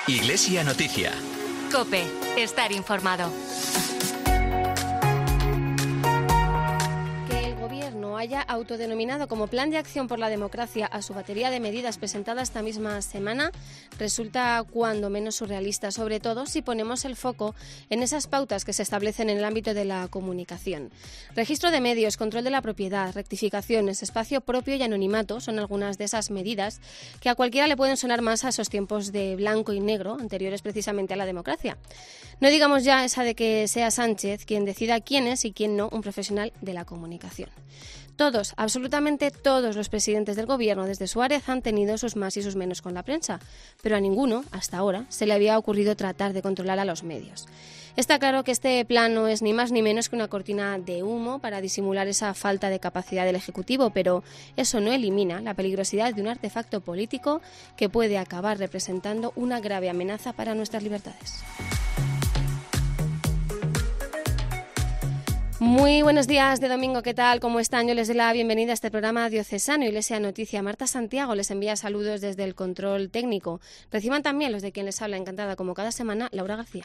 Iglesia Noticia. COPE. Estar informado. Haya autodenominado como Plan de Acción por la Democracia a su batería de medidas presentada esta misma semana resulta cuando menos surrealista, sobre todo si ponemos el foco en esas pautas que se establecen en el ámbito de la comunicación. Registro de medios, control de la propiedad, rectificaciones, espacio propio y anonimato son algunas de esas medidas que a cualquiera le pueden sonar más a esos tiempos de blanco y negro anteriores precisamente a la democracia. No digamos ya esa de que sea Sánchez quien decida quién es y quién no un profesional de la comunicación. Todos, absolutamente todos los presidentes del gobierno desde Suárez han tenido sus más y sus menos con la prensa, pero a ninguno, hasta ahora, se le había ocurrido tratar de controlar a los medios. Está claro que este plan no es ni más ni menos que una cortina de humo para disimular esa falta de capacidad del Ejecutivo, pero eso no elimina la peligrosidad de un artefacto político que puede acabar representando una grave amenaza para nuestras libertades. Muy buenos días de domingo, ¿qué tal? ¿Cómo están? Yo les doy la bienvenida a este programa diocesano Iglesia Noticia. Marta Santiago les envía saludos desde el control técnico. Reciban también los de quien les habla, encantada como cada semana, Laura García.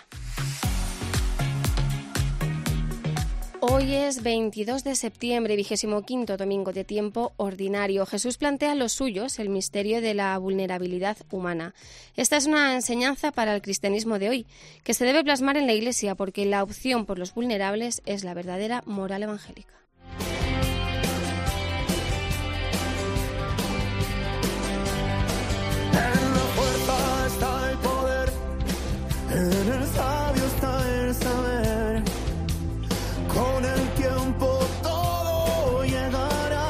Hoy es 22 de septiembre, 25º domingo de tiempo ordinario. Jesús plantea a los suyos el misterio de la vulnerabilidad humana. Esta es una enseñanza para el cristianismo de hoy, que se debe plasmar en la Iglesia porque la opción por los vulnerables es la verdadera moral evangélica. En la fuerza está el poder, en el sabio está el saber. Con el tiempo todo llegará.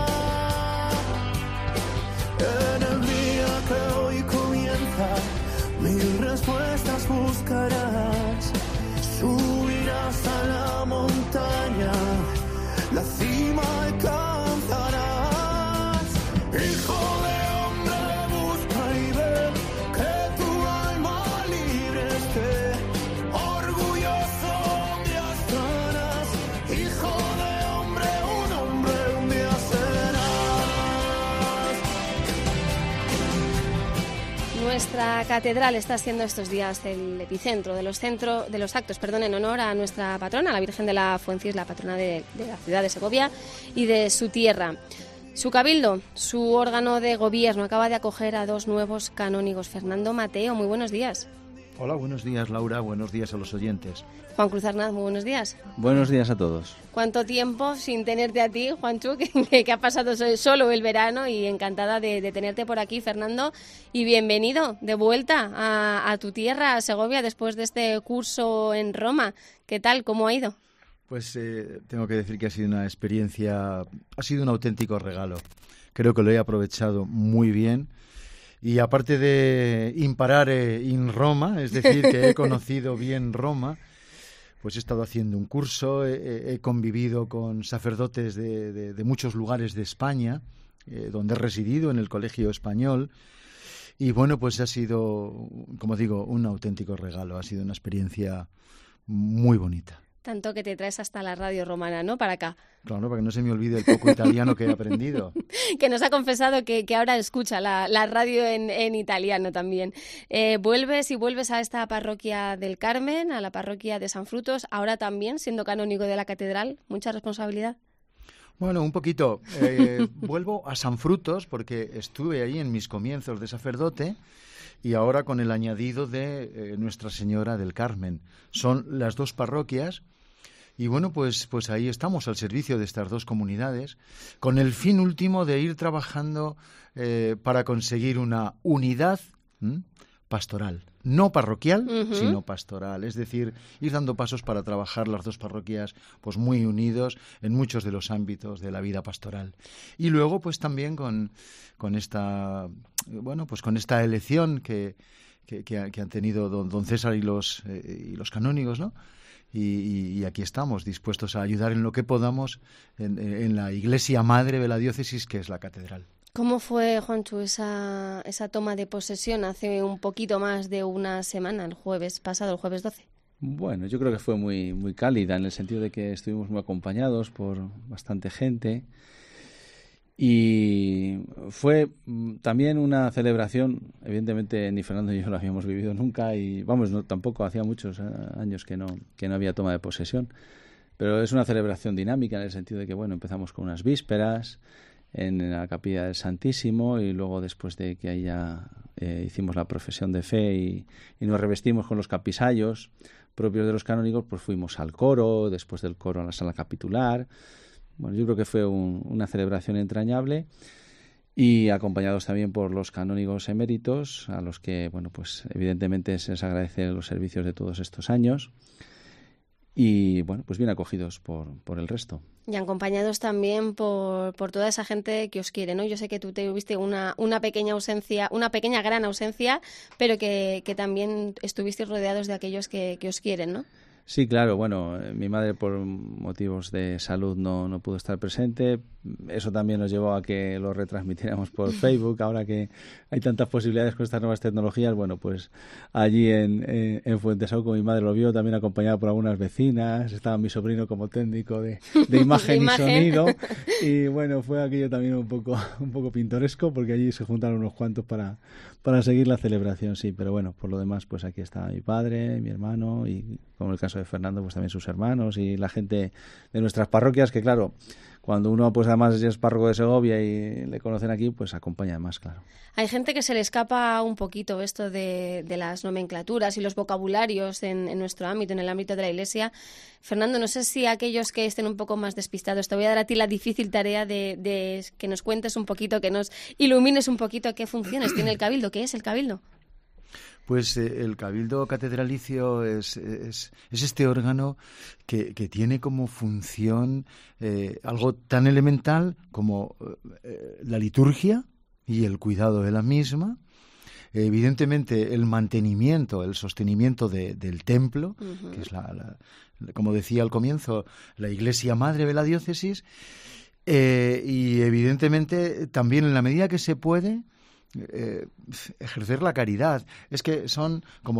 En el día que hoy comienza, mil respuestas buscarás. Subirás a la montaña, la cima alcanzarás. Hijo de hombre, busca y ve que tu alma libre esté. Orgulloso un día estarás. Hijo de hombre, un día serás. Nuestra catedral está siendo estos días el epicentro de los actos en honor a nuestra patrona, la Virgen de la Fuencis, la patrona de la ciudad de Segovia y de su tierra. Su cabildo, su órgano de gobierno, acaba de acoger a dos nuevos canónigos. Fernando Mateo, muy buenos días. Hola, buenos días, Laura. Buenos días a los oyentes. Juan Cruz Arnaz, muy buenos días. Buenos días a todos. ¿Cuánto tiempo sin tenerte a ti, Juanchu, que ha pasado solo el verano? Y encantada de tenerte por aquí, Fernando. Y bienvenido de vuelta a tu tierra, a Segovia, después de este curso en Roma. ¿Qué tal? ¿Cómo ha ido? Pues tengo que decir que ha sido una experiencia, ha sido un auténtico regalo. Creo que lo he aprovechado muy bien. Y aparte de imparar in Roma, es decir, que he conocido bien Roma, pues he estado haciendo un curso, he convivido con sacerdotes de muchos lugares de España, donde he residido en el Colegio Español. Y bueno, pues ha sido, como digo, un auténtico regalo. Ha sido una experiencia muy bonita. Tanto que te traes hasta la radio romana, ¿no? Para acá. Claro, para que no se me olvide el poco italiano que he aprendido. Que nos ha confesado que ahora escucha la radio en italiano también. Vuelves a esta parroquia del Carmen, a la parroquia de San Frutos, ahora también siendo canónigo de la catedral. ¿Mucha responsabilidad? Bueno, un poquito. Vuelvo a San Frutos porque estuve ahí en mis comienzos de sacerdote y ahora con el añadido de Nuestra Señora del Carmen. Son las dos parroquias. Y bueno, pues ahí estamos al servicio de estas dos comunidades, con el fin último de ir trabajando para conseguir una unidad pastoral, no parroquial, sino pastoral, es decir, ir dando pasos para trabajar las dos parroquias pues muy unidos en muchos de los ámbitos de la vida pastoral. Y luego pues también con esta elección que han tenido don César y los canónigos, ¿no? Y aquí estamos, dispuestos a ayudar en lo que podamos en la iglesia madre de la diócesis, que es la catedral. ¿Cómo fue, Juanchu, esa toma de posesión hace un poquito más de una semana, el jueves pasado, el jueves 12? Bueno, yo creo que fue muy, muy cálida, en el sentido de que estuvimos muy acompañados por bastante gente. Y fue también una celebración, evidentemente ni Fernando ni yo lo habíamos vivido nunca y vamos, tampoco hacía muchos años que no había toma de posesión, pero es una celebración dinámica en el sentido de que, bueno, empezamos con unas vísperas en la capilla del Santísimo y luego después de que ahí ya hicimos la profesión de fe y nos revestimos con los capisayos propios de los canónigos, pues fuimos al coro, después del coro a la sala capitular. Bueno, yo creo que fue una celebración entrañable y acompañados también por los canónigos eméritos, a los que, bueno, pues evidentemente se les agradece los servicios de todos estos años y, bueno, pues bien acogidos por el resto. Y acompañados también por toda esa gente que os quiere, ¿no? Yo sé que tú tuviste una pequeña ausencia, una pequeña gran ausencia, pero que también estuvisteis rodeados de aquellos que os quieren, ¿no? Sí, claro. Bueno, mi madre por motivos de salud no pudo estar presente. Eso también nos llevó a que lo retransmitiéramos por Facebook. Ahora que hay tantas posibilidades con estas nuevas tecnologías, bueno, pues allí en Fuentesauco mi madre lo vio, también acompañada por algunas vecinas. Estaba mi sobrino como técnico de imagen y sonido. Y bueno, fue aquello también un poco pintoresco, porque allí se juntaron unos cuantos para seguir la celebración, sí. Pero bueno, por lo demás, pues aquí está mi padre, mi hermano y, como el caso de Fernando, pues también sus hermanos y la gente de nuestras parroquias, que claro, cuando uno pues además es párroco de Segovia y le conocen aquí, pues acompaña más, claro. Hay gente que se le escapa un poquito esto de las nomenclaturas y los vocabularios en nuestro ámbito, en el ámbito de la Iglesia. Fernando, no sé si aquellos que estén un poco más despistados, te voy a dar a ti la difícil tarea de que nos cuentes un poquito, que nos ilumines un poquito qué funciones tiene el Cabildo. ¿Qué es el Cabildo? Pues el Cabildo Catedralicio es este órgano que tiene como función algo tan elemental como la liturgia y el cuidado de la misma, evidentemente el mantenimiento, el sostenimiento del templo, uh-huh, que es como decía al comienzo, la Iglesia Madre de la diócesis, y evidentemente también en la medida que se puede ejercer la caridad. Es que son como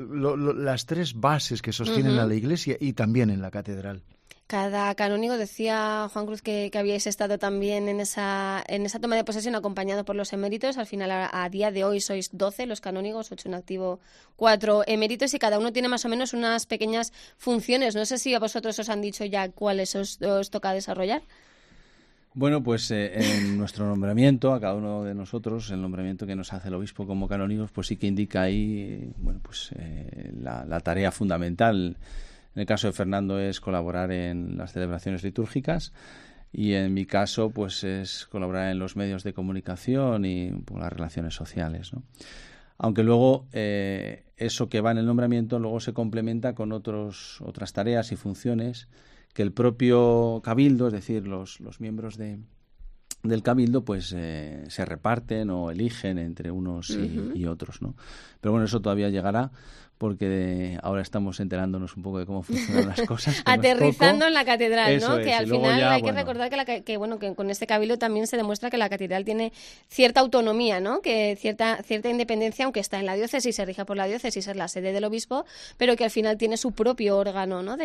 las tres bases que sostienen uh-huh a la Iglesia y también en la catedral. Cada canónigo, decía Juan Cruz que habíais estado también en esa toma de posesión acompañado por los eméritos. Al final, a día de hoy sois 12 los canónigos, 8 en activo, 4 eméritos, y cada uno tiene más o menos unas pequeñas funciones. No sé si a vosotros os han dicho ya cuáles os toca desarrollar. Bueno, pues en nuestro nombramiento, a cada uno de nosotros, el nombramiento que nos hace el obispo como canónigos, pues sí que indica ahí, bueno, pues la tarea fundamental. En el caso de Fernando es colaborar en las celebraciones litúrgicas y en mi caso pues es colaborar en los medios de comunicación y pues, las relaciones sociales, ¿no? Aunque luego eso que va en el nombramiento luego se complementa con otras tareas y funciones que el propio Cabildo, es decir, los miembros del Cabildo, pues se reparten o eligen entre unos y otros, ¿no? Pero bueno, eso todavía llegará, porque ahora estamos enterándonos un poco de cómo funcionan las cosas. Aterrizando en la catedral, eso, ¿no? Que al final ya, hay que recordar que con este Cabildo también se demuestra que la catedral tiene cierta autonomía, ¿no? Que cierta independencia, aunque está en la diócesis, se rige por la diócesis, es la sede del obispo, pero que al final tiene su propio órgano, ¿no?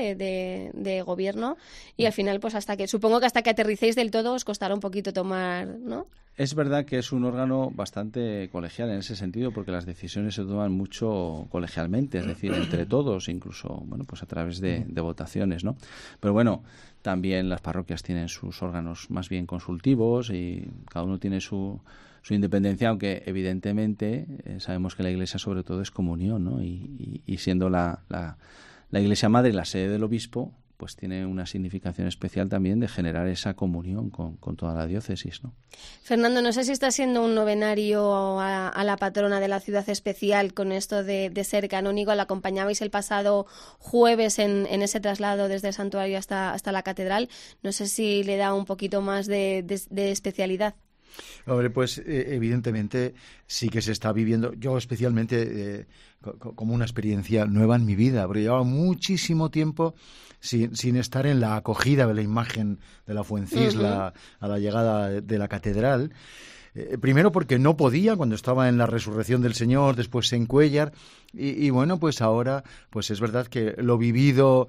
de gobierno, y al final, pues supongo que hasta que aterricéis del todo os costará un poquito tomar, ¿no? Es verdad que es un órgano bastante colegial en ese sentido, porque las decisiones se toman mucho colegialmente, es decir, entre todos, incluso, bueno, pues a través de votaciones, ¿no? Pero bueno, también las parroquias tienen sus órganos más bien consultivos y cada uno tiene su independencia, aunque evidentemente sabemos que la Iglesia sobre todo es comunión, ¿no? Y siendo la Iglesia Madre la sede del obispo, pues tiene una significación especial también de generar esa comunión con toda la diócesis, ¿no? Fernando, no sé si está siendo un novenario a la patrona de la ciudad especial con esto de ser canónigo. La acompañabais el pasado jueves en ese traslado desde el santuario hasta la catedral. No sé si le da un poquito más de especialidad. Hombre, pues evidentemente sí que se está viviendo, yo especialmente como una experiencia nueva en mi vida, porque llevaba muchísimo tiempo sin estar en la acogida de la imagen de la Fuencisla a la llegada de la catedral. Primero porque no podía cuando estaba en la resurrección del Señor, después en Cuéllar, y bueno, pues ahora, pues es verdad que lo vivido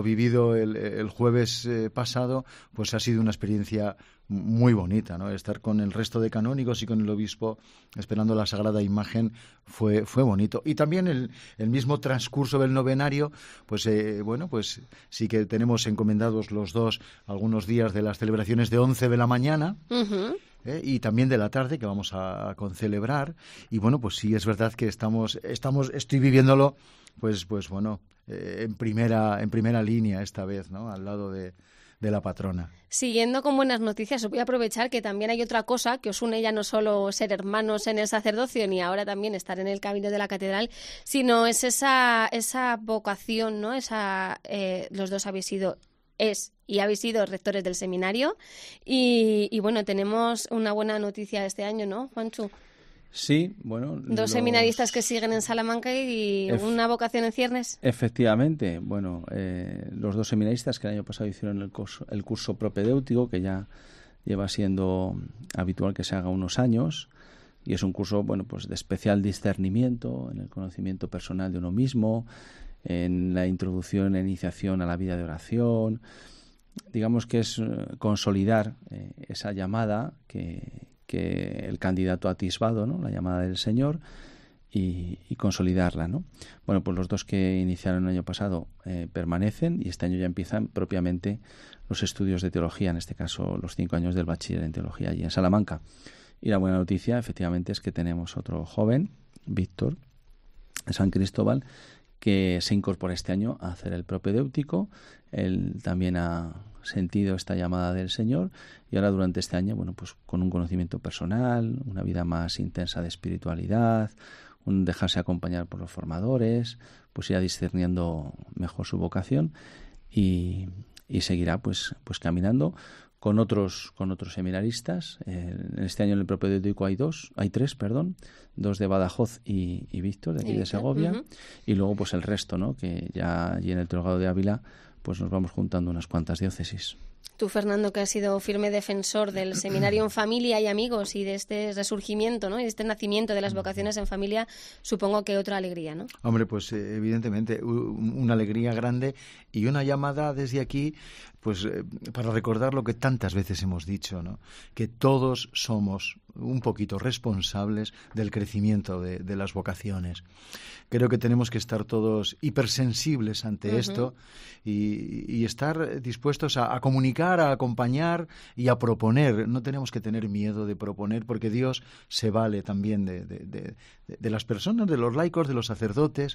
el jueves pasado, pues ha sido una experiencia muy bonita, ¿no? Estar con el resto de canónigos y con el obispo esperando la Sagrada Imagen fue bonito. Y también el mismo transcurso del novenario, pues bueno, pues sí que tenemos encomendados los dos algunos días de las celebraciones de 11 de la mañana. Uh-huh. Y también de la tarde, que vamos a concelebrar. Y bueno, pues sí, es verdad que estoy viviéndolo, pues bueno, en primera línea esta vez, ¿no? Al lado de la patrona. Siguiendo con buenas noticias, os voy a aprovechar que también hay otra cosa que os une, ya no solo ser hermanos en el sacerdocio, ni ahora también estar en el camino de la catedral, sino es esa vocación, ¿no? Los dos habéis sido rectores del seminario y bueno, tenemos una buena noticia este año, ¿no, Juanchu? Sí, bueno... Dos seminaristas que siguen en Salamanca y una vocación en ciernes. Efectivamente, bueno, los dos seminaristas que el año pasado hicieron el curso propedéutico, que ya lleva siendo habitual que se haga unos años, y es un curso, bueno, pues de especial discernimiento en el conocimiento personal de uno mismo, en la introducción e iniciación a la vida de oración. Digamos que es consolidar esa llamada que el candidato ha atisbado, ¿no? La llamada del Señor, y consolidarla, ¿no? Bueno, pues los dos que iniciaron el año pasado permanecen, y este año ya empiezan propiamente los estudios de teología, en este caso los 5 años del bachiller en teología allí en Salamanca. Y la buena noticia, efectivamente, es que tenemos otro joven, Víctor, de San Cristóbal, que se incorpora este año a hacer el propedéutico. Él también ha sentido esta llamada del Señor y ahora durante este año, bueno, pues con un conocimiento personal, una vida más intensa de espiritualidad, un dejarse acompañar por los formadores, pues irá discerniendo mejor su vocación y seguirá pues caminando con otros seminaristas. En este año en el propedéutico hay tres, dos de Badajoz y Víctor, de aquí de Segovia, uh-huh. Y luego pues el resto, ¿no? Que ya allí en el Teologado de Ávila pues nos vamos juntando unas cuantas diócesis. Tú, Fernando, que has sido firme defensor del seminario en familia y amigos y de este resurgimiento, ¿no? Y de este nacimiento de las vocaciones en familia, supongo que otra alegría, ¿no? Hombre, pues evidentemente una alegría grande y una llamada desde aquí, pues para recordar lo que tantas veces hemos dicho, ¿no? Que todos somos un poquito responsables del crecimiento de las vocaciones. Creo que tenemos que estar todos hipersensibles ante uh-huh. esto y estar dispuestos a comunicar, a acompañar y a proponer. No tenemos que tener miedo de proponer, porque Dios se vale también de las personas, de los laicos, de los sacerdotes,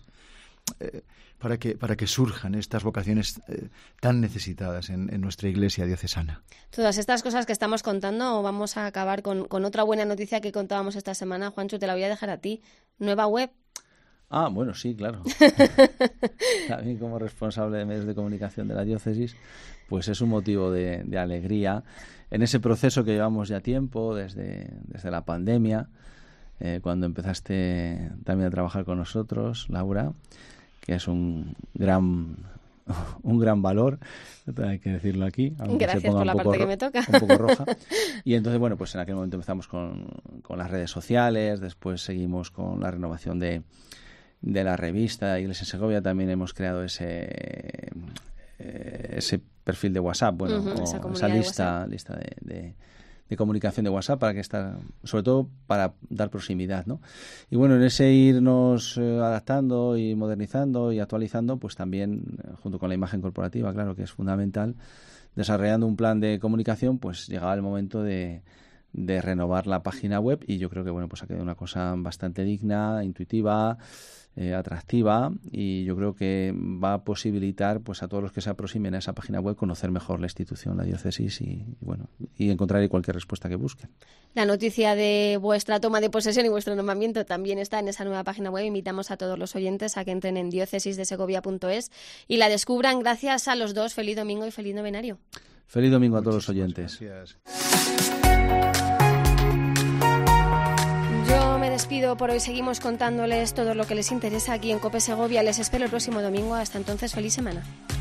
para que surjan estas vocaciones tan necesitadas en nuestra Iglesia diocesana. Todas estas cosas que estamos contando, vamos a acabar con otra buena noticia que contábamos esta semana. Juancho, te la voy a dejar a ti. Nueva web. Ah, bueno, sí, claro. También como responsable de medios de comunicación de la diócesis, pues es un motivo de alegría en ese proceso que llevamos ya tiempo, desde la pandemia, cuando empezaste también a trabajar con nosotros, Laura, que es un gran valor, hay que decirlo aquí. Gracias se ponga por la parte que me toca. Un poco roja. Y entonces, bueno, pues en aquel momento empezamos con las redes sociales, después seguimos con la renovación de la revista Iglesia en Segovia. También hemos creado ese perfil de WhatsApp, bueno, uh-huh, esa lista de comunicación de WhatsApp, para que sobre todo para dar proximidad, ¿no? Y bueno, en ese irnos adaptando y modernizando y actualizando, pues también junto con la imagen corporativa, claro, que es fundamental, desarrollando un plan de comunicación, pues llegaba el momento de renovar la página web, y yo creo que bueno, pues ha quedado una cosa bastante digna, intuitiva, atractiva, y yo creo que va a posibilitar pues a todos los que se aproximen a esa página web conocer mejor la institución, la diócesis, y encontrar ahí cualquier respuesta que busquen. La noticia de vuestra toma de posesión y vuestro nombramiento también está en esa nueva página web. Invitamos a todos los oyentes a que entren en diócesisdesegovia.es y la descubran. Gracias a los dos. Feliz domingo y feliz novenario. Feliz domingo a todos los oyentes. Gracias. Yo me despido por hoy. Seguimos contándoles todo lo que les interesa aquí en COPE Segovia. Les espero el próximo domingo. Hasta entonces, feliz semana.